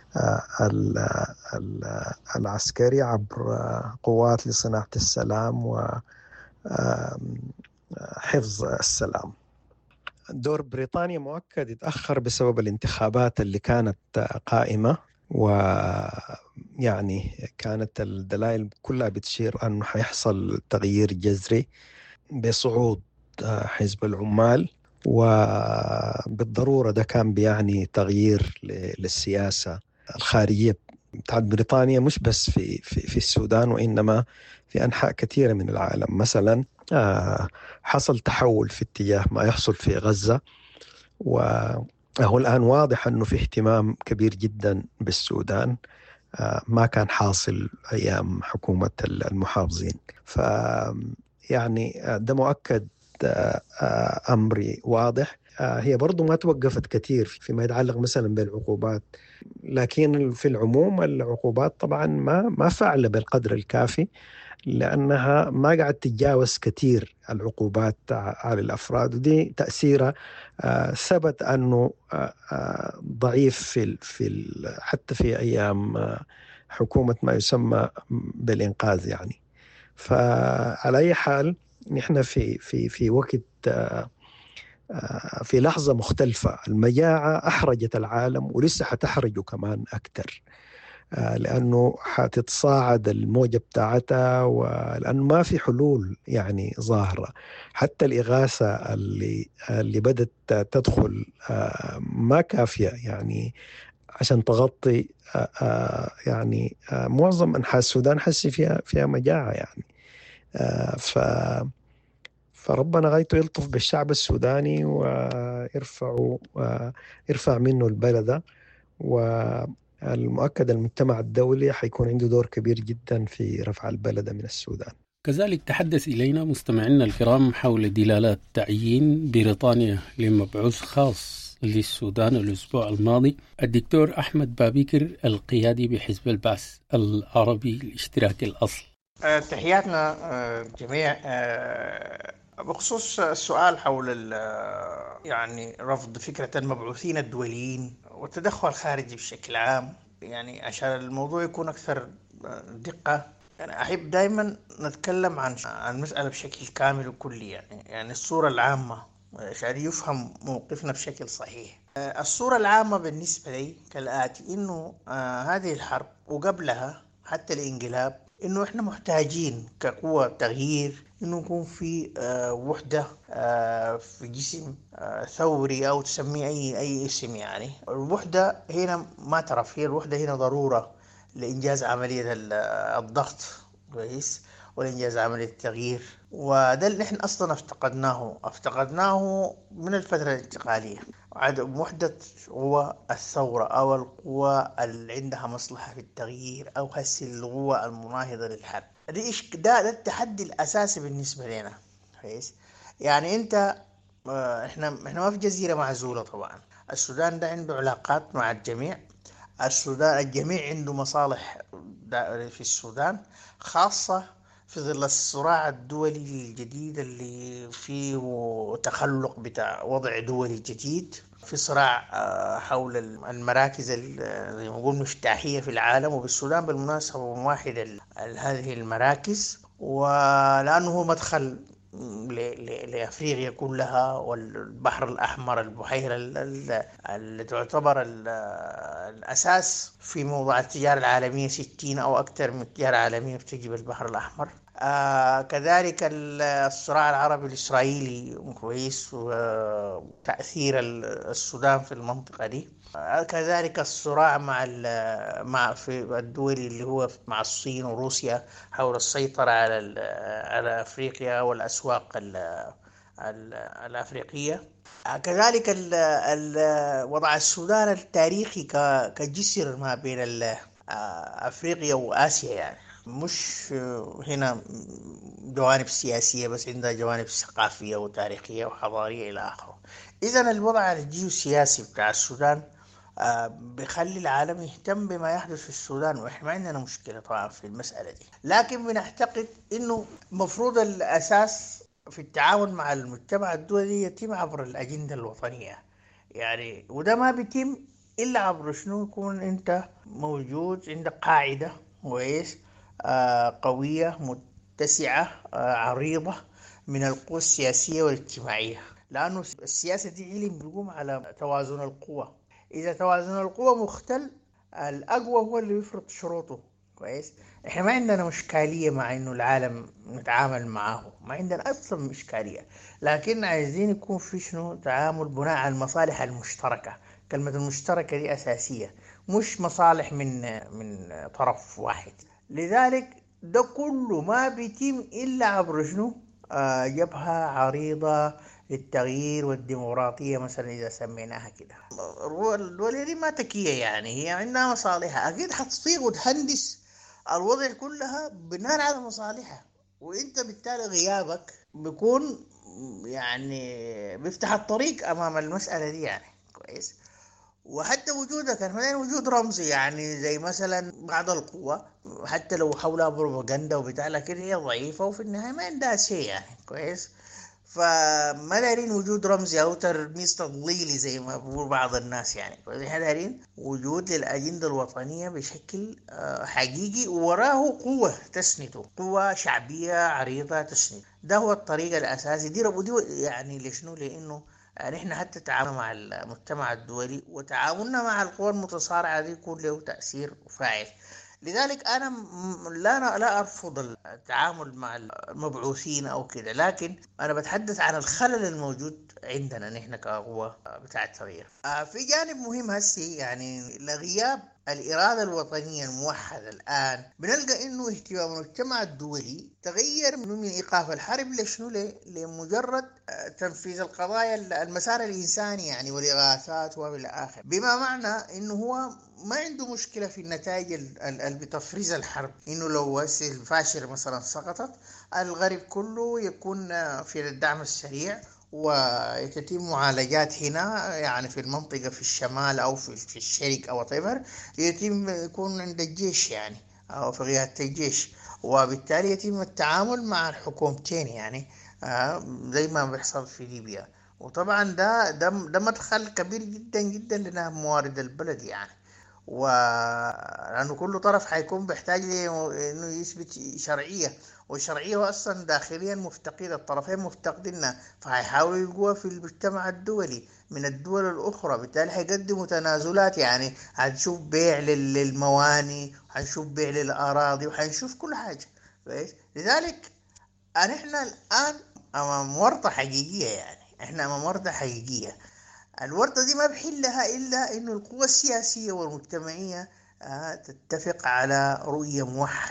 العسكري عبر قوات لصناعة السلام وحفظ السلام. دور بريطانيا مؤكد يتأخر بسبب الانتخابات اللي كانت قائمة، ويعني كانت الدلائل كلها بتشير أنه حيحصل تغيير جذري بصعود حزب العمال، وبالضرورة ده كان بيعني تغيير للسياسة الخارجية بتاعت بريطانيا، مش بس في السودان وإنما في أنحاء كثيرة من العالم. مثلا حصل تحول في اتجاه ما يحصل في غزة، وهو الآن واضح أنه في اهتمام كبير جدا بالسودان ما كان حاصل أيام حكومة المحافظين. يعني ده مؤكد أمري واضح. هي برضو ما توقفت كثير فيما يتعلق مثلا بالعقوبات، لكن في العموم العقوبات طبعا ما فعل بالقدر الكافي، لأنها ما قاعد تتجاوز كثير العقوبات على الأفراد، ودي تأثيرها ثبت أنه ضعيف حتى في أيام حكومة ما يسمى بالإنقاذ يعني. فعلى أي حال نحن في وقت في لحظة مختلفة. المجاعة أحرجت العالم ولسه حتحرجه كمان أكتر، لأنه حتتصاعد الموجة بتاعتها، ولأنه ما في حلول يعني ظاهرة. حتى الإغاثة اللي بدت تدخل ما كافية يعني عشان تغطي يعني معظم أنحاء السودان حسي فيها مجاعة يعني. فربنا غايته يلطف بالشعب السوداني ويرفع منه البلد، والمؤكد المجتمع الدولي حيكون عنده دور كبير جدا في رفع البلد من السودان. كذلك تحدث إلينا مستمعينا الكرام حول دلالات تعيين بريطانيا لمبعوث خاص للسودان الأسبوع الماضي الدكتور أحمد بابكر القيادي بحزب البعث العربي الاشتراكي الأصل. تحياتنا جميع. بخصوص السؤال حول يعني رفض فكرة المبعوثين الدوليين والتدخل الخارجي بشكل عام، يعني عشان الموضوع يكون أكثر دقة، يعني أحب دائما نتكلم عن المسألة بشكل كامل وكلي، يعني الصورة العامة عشان يفهم موقفنا بشكل صحيح. الصورة العامة بالنسبة لي كالآتي: إنه هذه الحرب وقبلها حتى الانقلاب، إنه إحنا محتاجين كقوة تغيير إنه يكون في وحدة في جسم ثوري أو تسميه أي اسم. يعني الوحدة هنا ما ترف، هي الوحدة هنا ضرورة لإنجاز عملية الضغط كويس والإنجاز عملية التغيير، وده اللي نحن أصلا افتقدناه من الفترة الانتقالية. عدم وحدة قوى الثورة أو القوى اللي عندها مصلحة في التغيير أو هسي القوى المناهضة للحرب. ده التحدي الأساسي بالنسبة لنا كويس. يعني أنت إحنا ما في جزيرة معزولة طبعا. السودان ده عنده علاقات مع الجميع. السودان الجميع عنده مصالح في السودان، خاصة في ظل الصراع الدولي الجديد اللي فيه تخلق بتاع وضع دولي جديد، في صراع حول المراكز زي ما نقول مفتاحية في العالم، وبالسودان بالمناسبة واحد هذه المراكز، ولأنه هو مدخل لأفريقيا كلها والبحر الأحمر، البحيرة اللي تعتبر الأساس في موضوع التجارة العالمية، 60 أو أكثر من التجارة العالمية بتجي بالبحر الأحمر. كذلك الصراع العربي الإسرائيلي كويس، وتأثير السودان في المنطقة دي. كذلك الصراع مع في الدول اللي هو مع الصين وروسيا حول السيطرة على أفريقيا والأسواق الأفريقية. كذلك وضع السودان التاريخي كجسر ما بين أفريقيا وآسيا، يعني مش هنا جوانب سياسية بس، عندها جوانب ثقافية وتاريخية وحضارية إلى آخره. إذن الوضع الجيوسياسي بتاع السودان بيخلي العالم يهتم بما يحدث في السودان، وإحنا ما عندنا مشكلة طبعا في المسألة دي، لكن بنعتقد إنه مفروض الأساس في التعاون مع المجتمع الدولي يتم عبر الأجندة الوطنية، يعني وده ما بيتم إلا عبر شنو؟ يكون أنت موجود عندك قاعدة كويس قوية متسعة عريضة من القوى السياسية والاجتماعية، لأنه السياسة دي علم بيقوم على توازن القوى. إذا توازن القوى مختل، الأقوى هو اللي يفرض شروطه كويس. إحنا ما عندنا مشكالية مع إنه العالم نتعامل معه، ما عندنا أصلا مشكالية، لكن عايزين يكون في شنو؟ تعامل بناء على المصالح المشتركة. كلمة المشتركة دي أساسية، مش مصالح من طرف واحد. لذلك ده كله ما بيتم إلا عبر شنو؟ جبهة عريضة للتغيير والديمقراطية مثلا إذا سميناها كده. الدولة دي ما تكية، يعني هي عندها مصالحها، أكيد حتصيغ وتهندس الوضع كلها بناء على مصالحها، وإنت بالتالي غيابك بيكون يعني بيفتح الطريق أمام المسألة دي يعني كويس. وحتى وجودك مثلا وجود رمزي، يعني زي مثلا بعض القوى حتى لو حولها بروباغندا وبتاع، لكن هي ضعيفة وفي النهاية ما عندها شيء يعني كويس. فما دارين وجود رمزي أو ترميز تضليلي زي ما بقول بعض الناس، يعني احنا دارين وجود للأجندة الوطنية بشكل حقيقي، وراه قوة تسنده، قوة شعبية عريضة تسند. ده هو الطريقة الأساسي دي يعني لشنو؟ لأنه نحن حتى تعاملنا مع المجتمع الدولي وتعاوننا مع القوى المتصارعة دي يكون له تأثير فاعل. لذلك أنا لا أرفض التعامل مع المبعوثين أو كده، لكن أنا بتحدث عن الخلل الموجود عندنا نحن كقوة بتاع التغيير. في جانب مهم هسي، يعني لغياب الإرادة الوطنية الموحدة الآن بنلقى إنه اهتمام المجتمع الدولي تغير من إيقاف الحرب لشنو؟ لمجرد تنفيذ القضايا المسار الإنساني يعني والإغاثات وإلى آخره، بما معنى إنه هو ما عنده مشكلة في النتائج اللي بتفريز الحرب، إنه لو الفاشر مثلا سقطت الغرب كله يكون في الدعم السريع ويتم معالجات هنا، يعني في المنطقة في الشمال أو في الشرق أو طيبر، يكون عند الجيش يعني أو في قيادة الجيش، وبالتالي يتم التعامل مع الحكومتين يعني زي ما بيحصل في ليبيا. وطبعا ده مدخل كبير جدا جدا لنا موارد البلد يعني، ولأنه كل طرف حيكون بيحتاج إنه يثبت شرعية، والشرعية هو أصلا داخليا مفتقد، الطرفين مفتقدينها، فهيحاولوا يلقوها في المجتمع الدولي من الدول الأخرى، بالتالي هيقدموا تنازلات، يعني هنشوف بيع للمواني، هنشوف بيع للأراضي، وهنشوف كل حاجة كويس. لذلك احنا الآن أمام ورطة حقيقية، يعني احنا أمام ورطة حقيقية. الورطة دي ما بحلها إلا إنه القوى السياسية والمجتمعية تتفق على رؤية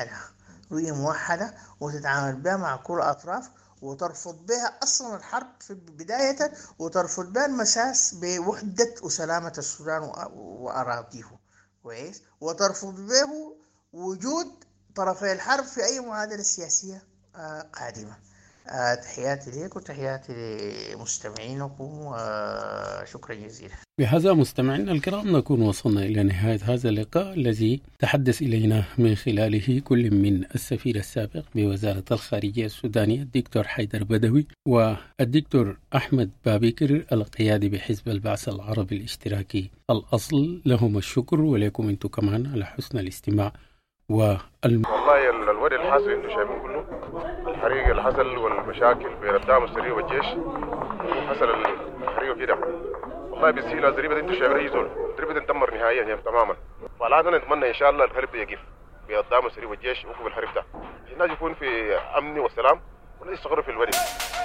موحدة وتتعامل بها مع كل الأطراف، وترفض بها أصلا الحرب في بداية، وترفض بها المساس بوحدة وسلامة السودان وأراضيه كويس، وترفض به وجود طرفي الحرب في أي معادلة سياسية قادمة. تحياتي ليك وتحياتي لمستمعينكم وشكرا جزيلا. بهذا مستمعينا الكرام نكون وصلنا إلى نهاية هذا اللقاء الذي تحدث إلينا من خلاله كل من السفير السابق بوزارة الخارجية السودانية الدكتور حيدر بدوي والدكتور أحمد بابكر القيادي بحزب البعث العربي الاشتراكي الأصل. لهم الشكر ولكم أنتم كمان على حسن الاستماع. والله الوضع الحاصل انتم شايفين كله الحريق اللي حصل والمشاكل بين الدعم السريع والجيش حصل الحريق كده والله بسهوله الضريبه انتم شايفين هي زول الضريبه تدمر نهائيا يعني تماما. فالان نتمنى ان شاء الله الحرب ده يقف بالدعم السريع والجيش يوقف الحرب ده الناس يكون في امن وسلام والناس يستقروا في الوطن.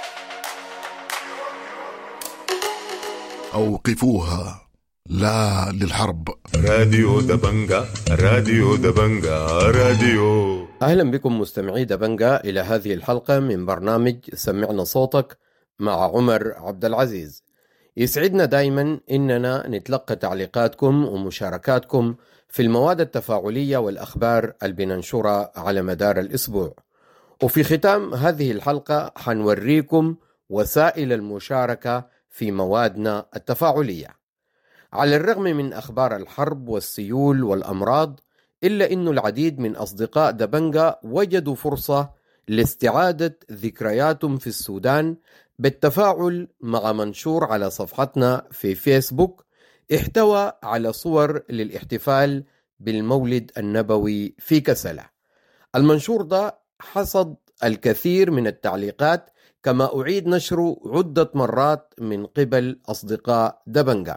اوقفوها لا للحرب. راديو دبنجا راديو دبنجا راديو. أهلا بكم مستمعي دبنجا إلى هذه الحلقة من برنامج سمعنا صوتك مع عمر عبد العزيز. يسعدنا دايما إننا نتلقى تعليقاتكم ومشاركاتكم في المواد التفاعلية والأخبار اللي بننشرها على مدار الأسبوع. وفي ختام هذه الحلقة حنوريكم وسائل المشاركة في موادنا التفاعلية. على الرغم من أخبار الحرب والسيول والأمراض إلا أن العديد من أصدقاء دبنجا وجدوا فرصة لاستعادة ذكرياتهم في السودان بالتفاعل مع منشور على صفحتنا في فيسبوك احتوى على صور للاحتفال بالمولد النبوي في كسلة. المنشور ده حصد الكثير من التعليقات كما أعيد نشره عدة مرات من قبل أصدقاء دبنجا.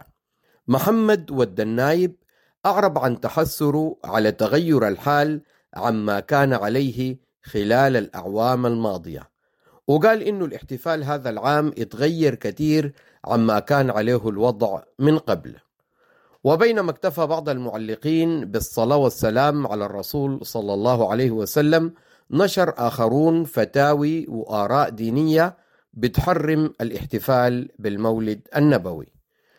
محمد والدنايب أعرب عن تحسره على تغير الحال عما كان عليه خلال الأعوام الماضية، وقال إنه الاحتفال هذا العام اتغير كثير عما كان عليه الوضع من قبل. وبينما اكتفى بعض المعلقين بالصلاة والسلام على الرسول صلى الله عليه وسلم، نشر آخرون فتاوي وآراء دينية بتحرم الاحتفال بالمولد النبوي.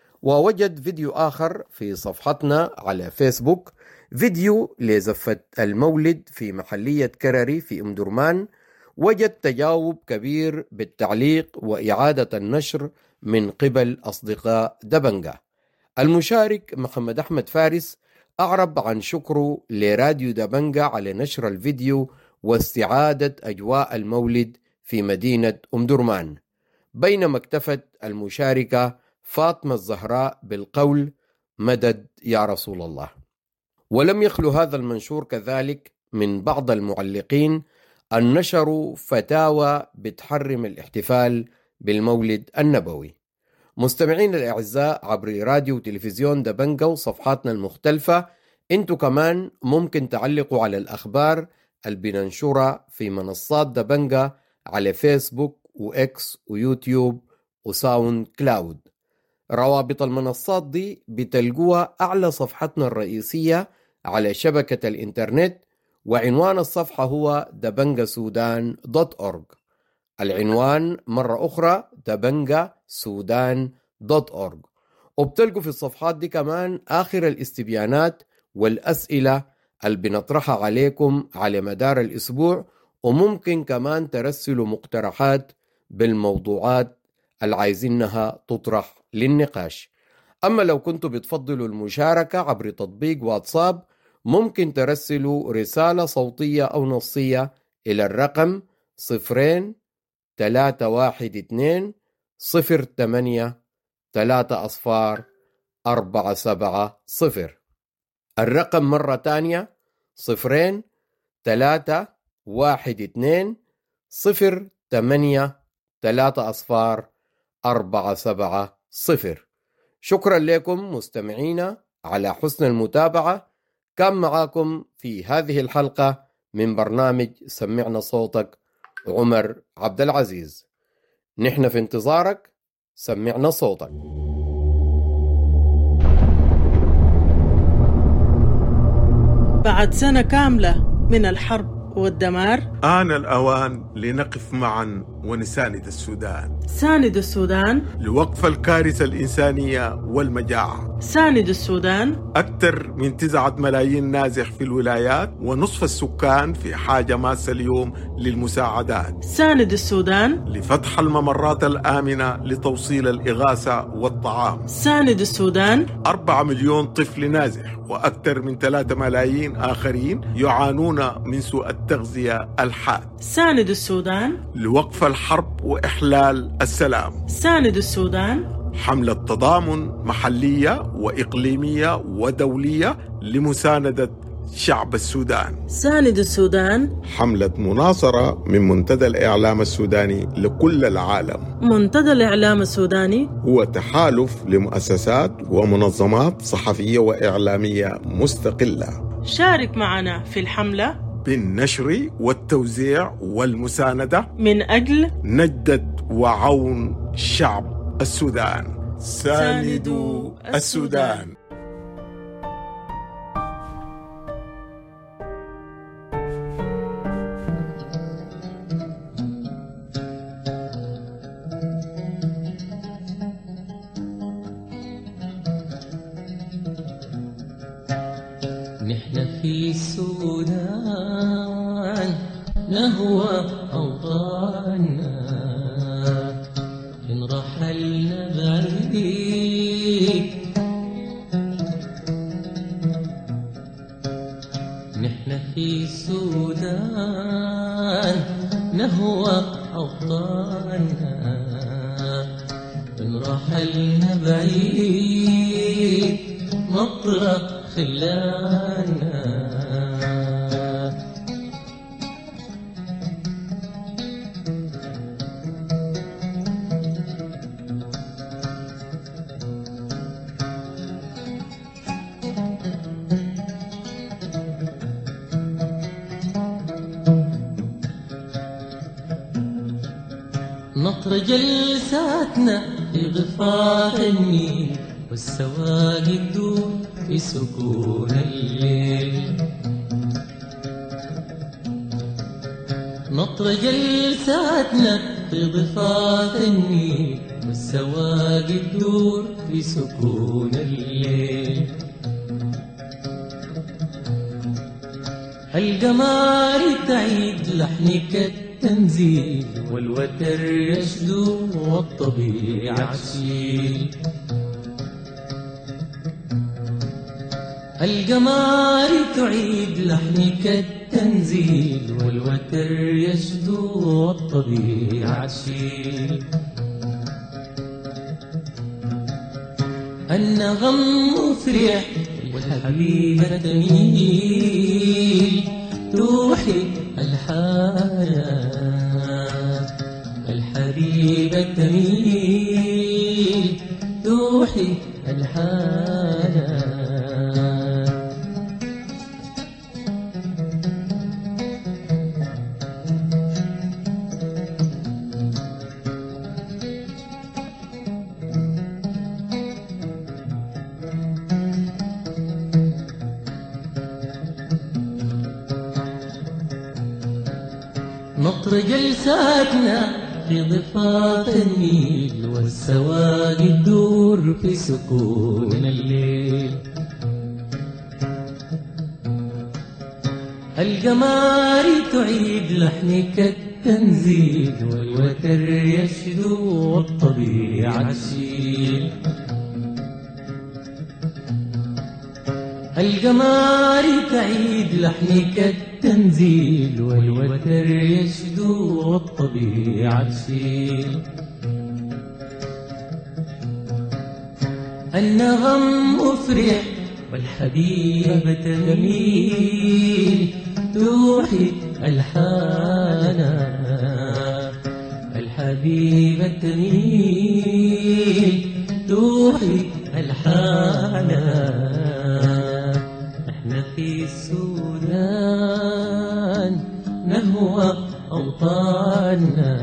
ووجد فيديو آخر في صفحتنا على فيسبوك، فيديو لزفة المولد في محلية كرري في أم درمان، وجد تجاوب كبير بالتعليق وإعادة النشر من قبل أصدقاء دبنجا. المشارك محمد أحمد فارس أعرب عن شكره لراديو دبنجا على نشر الفيديو واستعادة أجواء المولد في مدينة أم درمان، بينما اكتفت المشاركة فاطمة الزهراء بالقول مدد يا رسول الله. ولم يخلو هذا المنشور كذلك من بعض المعلقين أن نشروا فتاوى بتحرم الاحتفال بالمولد النبوي. مستمعين الأعزاء عبر راديو وتلفزيون دبنجا وصفحاتنا المختلفة، انتوا كمان ممكن تعلقوا على الأخبار اللي بننشرها في منصات دبنجا على فيسبوك وإكس ويوتيوب وساوند كلاود. روابط المنصات دي بتلقوها أعلى صفحتنا الرئيسية على شبكة الإنترنت، وعنوان الصفحة هو dabangasoudan.org. العنوان مرة أخرى dabangasoudan.org. وبتلقوا في الصفحات دي كمان آخر الاستبيانات والأسئلة اللي بنطرحها عليكم على مدار الأسبوع، وممكن كمان ترسلوا مقترحات بالموضوعات اللي عايزينها تطرح للنقاش. أما لو كنتوا بتفضلوا المشاركة عبر تطبيق واتساب، ممكن ترسلوا رسالة صوتية أو نصية إلى الرقم 0312-08-3-470. الرقم مرة تانية 0312-08-3-470. شكرا لكم مستمعينا على حسن المتابعة. كان معاكم في هذه الحلقة من برنامج سمعنا صوتك عمر عبد العزيز. نحن في انتظارك، سمعنا صوتك. بعد سنة كاملة من الحرب والدمار، آن الأوان لنقف معا ونساند السودان. ساند السودان لوقف الكارثة الإنسانية والمجاعة. ساند السودان أكثر من 9 ملايين نازح في الولايات، ونصف السكان في حاجة ماسة اليوم للمساعدات. ساند السودان لفتح الممرات الآمنة لتوصيل الإغاثة والطعام. ساند السودان 4 مليون طفل نازح، وأكثر من 3 ملايين آخرين يعانون من سوء التغذية الحاد. ساند السودان لوقف الحرب وإحلال السلام. ساند السودان حملة تضامن محلية وإقليمية ودولية لمساندة شعب السودان. ساند السودان حملة مناصرة من منتدى الإعلام السوداني لكل العالم. منتدى الإعلام السوداني هو تحالف لمؤسسات ومنظمات صحفية وإعلامية مستقلة. شارك معنا في الحملة بالنشر والتوزيع والمساندة من أجل نجدة وعون شعب السودان. ساندوا السودان. نحن في السودان نهوى أوطاننا، إن رحلنا بعيد. نحن في السودان نهوى أوطاننا، إن رحلنا بعيد مطرق خلانا. نطر جلساتنا في ضفاف النيل، والسواقي تدور في سكون الليل. نطر جلساتنا في ضفاف النيل، والسواقي تدور في سكون الليل. القمر تعيد لحنك التنزيل، والوتر يشدو والطبيعة تشيل. القمر تعيد لحنك التنزيل، والوتر يشدو والطبيعة تشيل. النغم مفرح والحبيبة تميل، توحي الحياة. الحبيبة تميل توحي الحياة. نطر جلساتنا في ضفاف النيل، والسواقي تدور في سكون الليل. القمر تعيد لحنك التنزيل، والوتر يشدو والطبيعة تشيل. القمر تعيد لحنك التنزيل، والوتر يشدو والطبيعة تشيل. النغم مفرح والحبيبة تميل، توحي الحانة. الحبيبة تميل توحي الحانة. في السودان نهوى أوطاننا،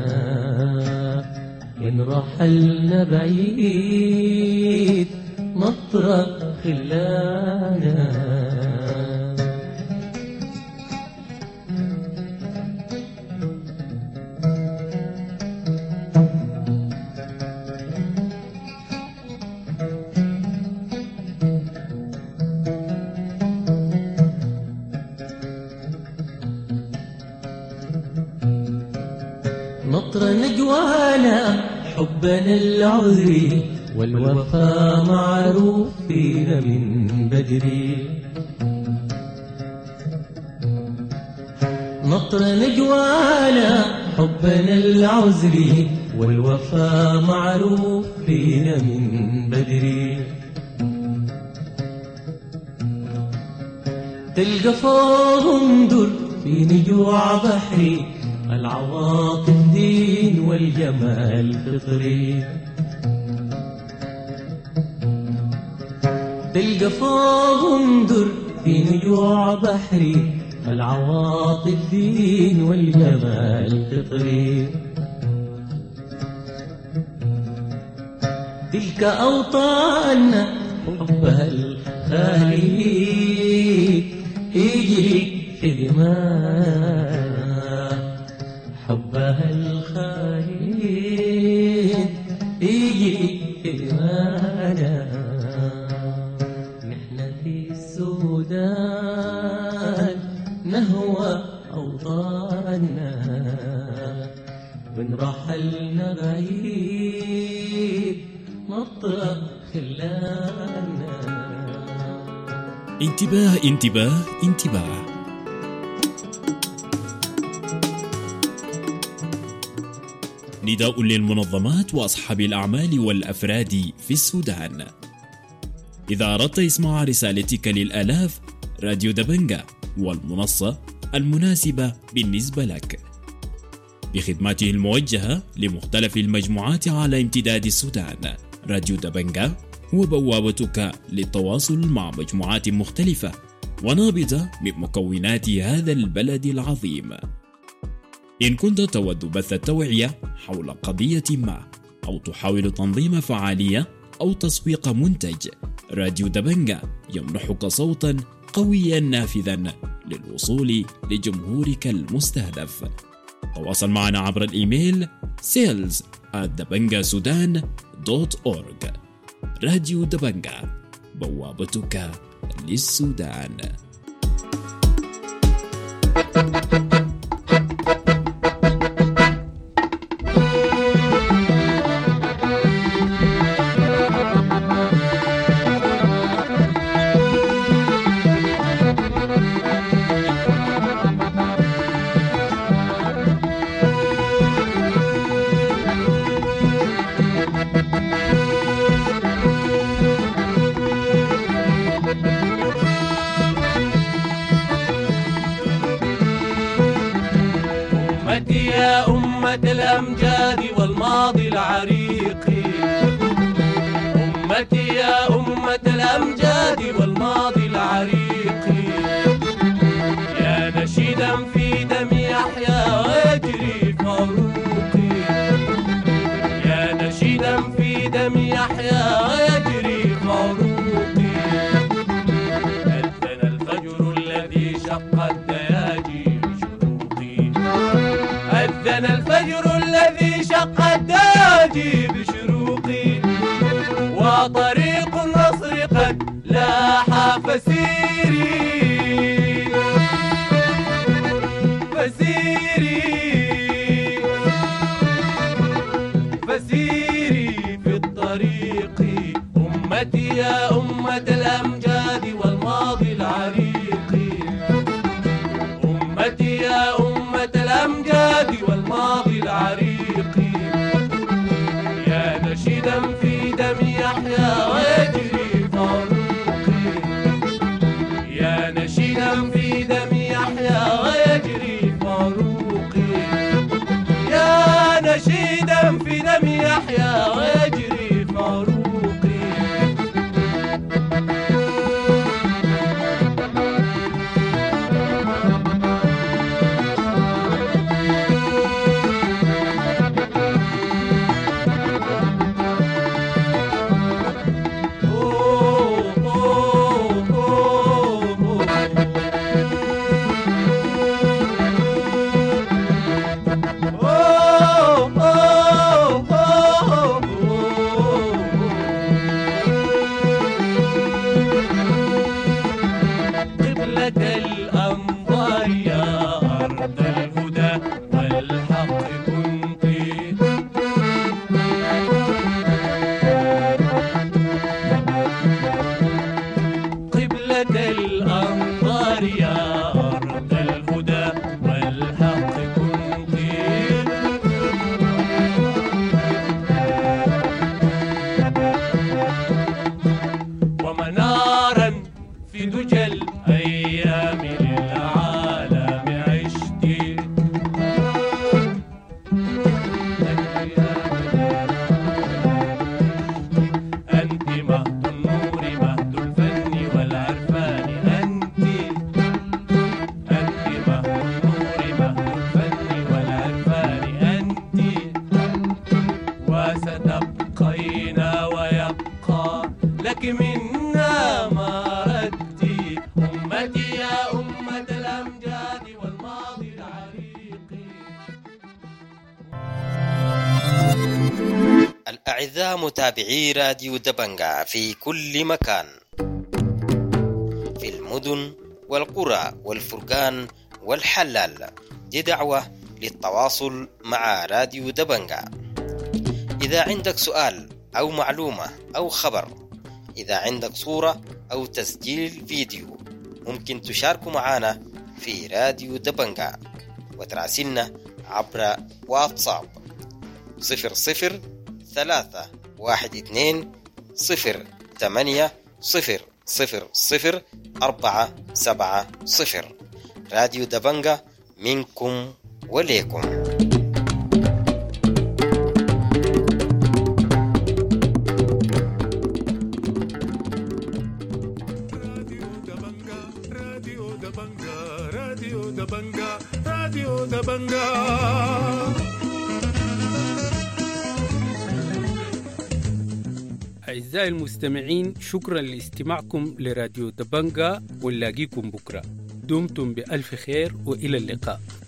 إن رحلنا بعيد مطرق خلانا. نجوانا حبنا العذري والوفا معروف فينا من بدري. نطر نجوانا حبنا العذري والوفا معروف فينا من بدري. تلقى فوقهم در في نجوع بحري العواطف دين والجمال فطري. تلقى فوقهم در في نجوع بحري العواطف دين والجمال فطري. تلك أوطاننا حبها الخالي يجري في دماء. حبها الخالي يجري في دماءنا. نحن في السودان نهوى أوطاننا ونرحلنا بعيد نطرق خلالنا. انتباه انتباه انتباه. نداء للمنظمات وأصحاب الأعمال والأفراد في السودان. إذا أردت إسماع رسالتك للآلاف، راديو دبنجا والمنصة المناسبة بالنسبة لك بخدماته الموجهة لمختلف المجموعات على امتداد السودان. راديو دبنجا هو بوابتك للتواصل مع مجموعات مختلفة ونابضة من مكونات هذا البلد العظيم. إن كنت تود بث التوعية حول قضية ما أو تحاول تنظيم فعالية أو تسويق منتج، راديو دبنجا يمنحك صوتا قويا نافذا للوصول لجمهورك المستهدف. تواصل معنا عبر الإيميل sales@debangasudan.org. راديو دبنجا، بوابتك للسودان. يا أمة الأمجاد والماضي العريق. أمتي يا أمة الأمجاد والماضي العريق. يا نشيدا في دمي أحيا ويجري فاروقي. يا نشيدا في دمي أحيا ويجري فاروقي. أذن الفجر الذي شق الدياجي بشروقي. أذن الفجر الذي شق الدياجي بشروقي. وطريق النصر قد لاح فسيري. فسيري فسيري في الطريق. أمتي يا أمة الأمجاد والماضي العريق. أمتي يا أمة الأمجاد والماضي العريق. يا نشيدا في دمي أحيا ويجري فاروقي. يا نشيدا في دمي أحيا ويجري فاروقي. يا نشيدا في دمي أحيا ويجري فاروقي. ستبقين ويبقى لك منا ما ردي أمتي يا أمة الأمجاد والماضي العريق. الأعزاء متابعي راديو دبنجا في كل مكان، في المدن والقرى والفرقان والحلال، دي دعوة للتواصل مع راديو دبنجا. إذا عندك سؤال أو معلومة أو خبر، إذا عندك صورة أو تسجيل فيديو، ممكن تشاركوا معنا في راديو دبنجا وتراسلنا عبر واتساب 00321280000470. راديو دبنجا منكم وليكم. راديو دبنجا. أعزائي المستمعين، شكرا لاستماعكم لراديو دبنجا، ونلاقيكم بكرة. دمتم بألف خير وإلى اللقاء.